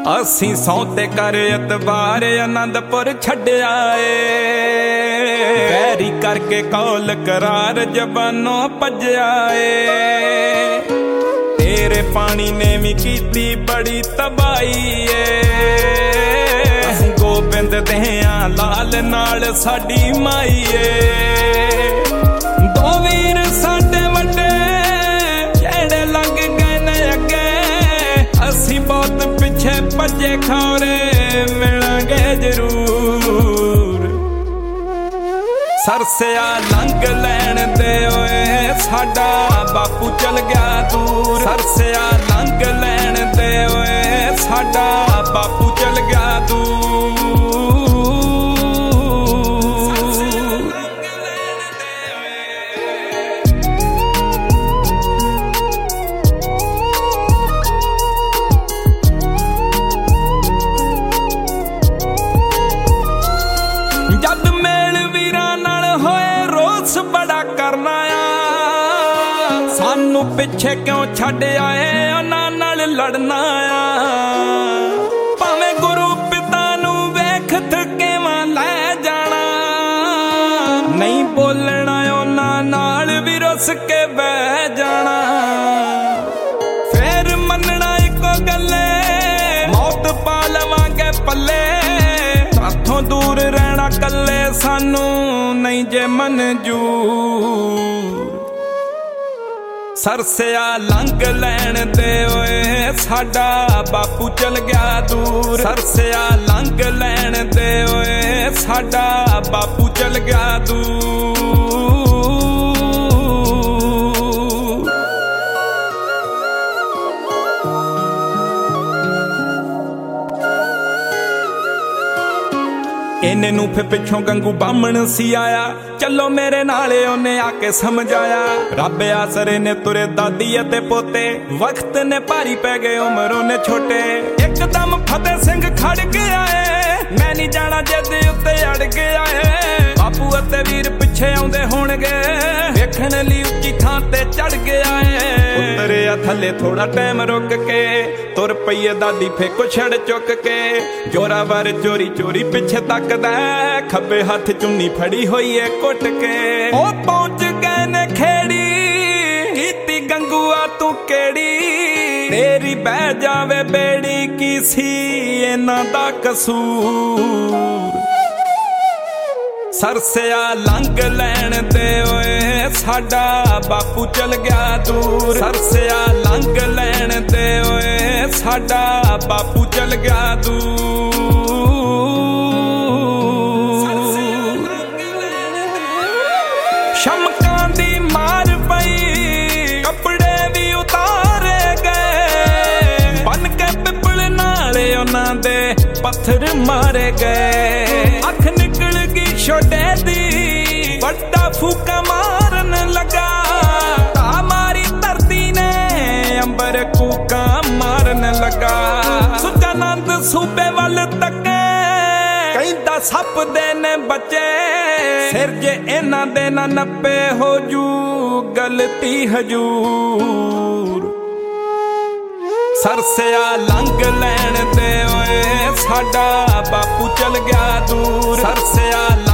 ਅਸੀਂ ਸੌਂ ਤੇ ਕਰ ਇਤਬਾਰ ਆਨੰਦਪੁਰ ਛੱਡਿਆ ਏ ਵੈਰੀ ਕਰਕੇ ਕੌਲ ਕਰਾਰ ਜ਼ਬਾਨੋਂ ਭੱਜਿਆ ਏ ਤੇਰੇ ਪਾਣੀ ਨੇ ਵੀ ਕੀਤੀ ਬੜੀ ਤਬਾਹੀ ਏ ਅਸੀਂ ਗੋਬਿੰਦ ਦੇ ਆਂ ਲਾਲ ਨਾਲ ਸਾਡੀ ਮਾਈ ਏ ਦੋ ਵੀਰ ਸਾਡੇ ਵੱਡੇ ਜਿਹੜੇ ਲੰਘ ਗਏ ਨੇ ਅੱਗੇ ਅਸੀਂ ਬਹੁਤ ਪਿੱਛੇ ਭੱਜੇ ਖੌਰੇ ਮਿਲਾਂਗੇ ਜ਼ਰੂਰ ਸਰਸਿਆ ਲੰਘ ਲੈਣ ਦੇ ਓਏ ਸਾਡਾ ਬਾਪੂ ਚਲ ਗਿਆ ਦੂਰ ਸਰਸਿਆ ਲੰਘ ਲੈਣ ਦੇ ਓਏ ਸਾਡਾ ਬਾਪੂ ਚਲ ਗਿਆ ਦੂਰ ਜਦ ਮੇਲ ਵੀਰਾਂ ਨਾਲ ਹੋਏ ਰੋਸ ਬੜਾ ਕਰਨਾ ਆ ਸਾਨੂੰ ਪਿੱਛੇ ਕਿਉਂ ਛੱਡ ਆਏ ਉਹਨਾਂ ਨਾਲ ਲੜਨਾ ਆ ਭਾਵੇਂ ਗੁਰੂ ਪਿਤਾ ਨੂੰ ਵੇਖ ਥਕੇਵਾਂ ਲੈ ਜਾਣਾ ਨਹੀਂ ਬੋਲਣਾ ਉਹਨਾਂ ਨਾਲ ਵੀ ਰੁੱਸ ਕੇ ਬਹਿ ਜਾਣਾ ਫੇਰ ਮੰਨਣਾ ਇੱਕੋ ਗੱਲੇ ਮੌਤ ਪਾ ਲਵਾਂਗੇ ਪੱਲੇ ਸਾਥੋਂ ਦੂਰ ਰਹਿਣਾ ਕੱਲੇ ਸਾਨੂੰ ਨਹੀਂ ਜੇ ਮਨਜ਼ੂਰ ਸਰਸਿਆ ਲੰਘ ਲੈਣ ਦੇ ਓਏ ਸਾਡਾ ਬਾਪੂ ਚਲ ਗਿਆ ਦੂਰ ਸਰਸਿਆ ਲੰਘ ਲੈਣ ਦੇ ਓਏ ਸਾਡਾ ਬਾਪੂ ਚਲ ਗਿਆ ਦੂਰ ਇਹਨੇ ਨੂੰ ਫੇ ਪਿੱਛੋਂ ਗੰਗੂ ਬਾਹਮਣ ਸੀ ਆਇਆ ਚੱਲੋ ਮੇਰੇ ਨਾਲੇ ਉਹਨੇ ਆ ਕੇ ਸਮਝਾਇਆ ਰੱਬ ਆਸਰੇ ਨੇ ਤੁਰੇ ਦਾਦੀ ਅਤੇ ਪੋਤੇ ਵਕਤ ਨੇ ਭਾਰੀ ਪੈ ਗਏ ਉਮਰ ਉਹਨੇ ਛੋਟੇ ਇੱਕਦਮ ਫਤਿਹ ਸਿੰਘ ਖੜ ਗਿਆ ਏ ਮੈਂ ਨਹੀਂ ਜਾਣਾ ਜਿੱਦ ਉੱਤੇ ਅੜ ਗਿਆ ਏ ਬਾਪੂ ਅਤੇ ਵੀਰ ਪਿੱਛੇ ਆਉਂਦੇ ਹੋਣਗੇ ਵੇਖਣ ਲਈ ਉੱਚੀ ਥਾਂ ਤੇ ਚੜ ਗਿਆ ਏ ਉਤਰਿਆ ਥੱਲੇ ਥੋੜਾ ਟਾਈਮ ਰੁਕ ਕੇ ਤੁਰ ਪਈ ਦਾਦੀ ਫੇ ਕੁਛੜ ਚੁੱਕ ਕੇ ਜੋਰਾਵਰ ਚੋਰੀ ਚੋਰੀ ਪਿੱਛੇ ਤੱਕਦਾ ਖੱਬੇ ਹੱਥ ਚੁੰਨੀ ਫੜੀ ਹੋਈ ਏ ਕੁੱਟ ਕੇ ਉਹ ਪਹੁੰਚ ਗਏ ਨੇ ਖੇੜੀ ਕੀਤੀ ਗੰਗੂਆ ਤੂੰ ਕਿਹੜੀ ਤੇਰੀ ਬਹਿ ਜਾਵੇ ਬੇੜੀ ਕੀ ਸੀ ਇਹਨਾਂ ਦਾ ਕਸੂਰ ਸਰਸਿਆ ਲੰਘ ਲੈਣ ਦੇ ਓਏ ਸਾਡਾ ਬਾਪੂ ਚਲ ਗਿਆ ਦੂਰ ਸਰਸਿਆ ਲੰਘ ਲੈਣ ਦੇ ਓਏ ਸਾਡਾ ਬਾਪੂ ਚਲ ਗਿਆ ਦੂਰ ਸ਼ਮਕਾਂ ਦੀ ਮਾਰ ਪਈ ਕੱਪੜੇ ਵੀ ਉਤਾਰੇ ਗਏ ਬਨ ਕੇ ਪਿੱਪਲ ਨਾਲੇ ਉਹਨਾਂ ਦੇ ਪੱਥਰ ਮਾਰੇ ਗਏ ਅੱਖ ਨਿਕਲ ਗਈ ਛੋਟੇ ਦੀ ਵੱਡਾ ਫੂਕਾ ਮਾਰਨ ਲੱਗਾ ਤਾ ਮਾਰੀ ਧਰਤੀ ਨੇ ਅੰਬਰ ਕੂਕਾਂ ਮਾਰਨ ਲੱਗਾ ਸੁਜਾਨੰਦ ਸੂਬੇ ਵੱਲ ਤੱਕੇ ਕਹਿੰਦਾ ਸੱਪ ਦੇ ਨੇ ਬੱਚੇ ਸਿਰ ਜੇ ਇਹਨਾਂ ਦੇ ਨਾ ਨੱਪੇ ਹੋ ਜੂ ਗਲਤੀ ਹਜੂਰ ਸਰਸਿਆ ਲੰਘ ਲੈਣ ਦੇ ਓਏ ਸਾਡਾ ਬਾਪੂ ਚਲ ਗਿਆ ਦੂਰ ਸਰਸਿਆ